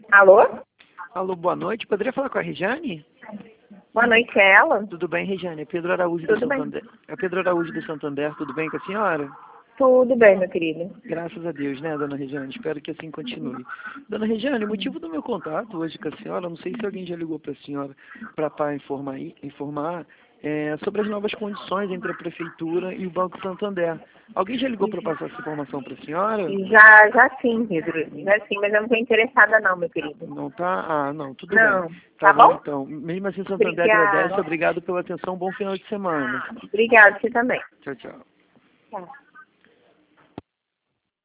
Alô? Alô, boa noite. Poderia falar com a Regiane? Boa noite, é ela? Tudo bem, Regiane? É Pedro Araújo do Tudo bem. Santander. É Pedro Araújo do Santander. Tudo bem com a senhora? Tudo bem, meu querido. Graças a Deus, né, dona Regiane? Espero que assim continue. Dona Regiane, o motivo do meu contato hoje com a senhora, não sei se alguém já ligou para a senhora para informar sobre as novas condições entre a Prefeitura e o Banco Santander. Alguém já ligou para passar essa informação para a senhora? Já sim, Pedro. Já sim, mas eu não estou interessada não, meu querido. Não tá? Ah, não, tudo bem. Não, Tá tá bom bom? então. Mesmo assim, Santander agradece. Obrigada. Obrigado pela atenção. Bom final de semana. Obrigada, você também. Tchau, tchau. Tá.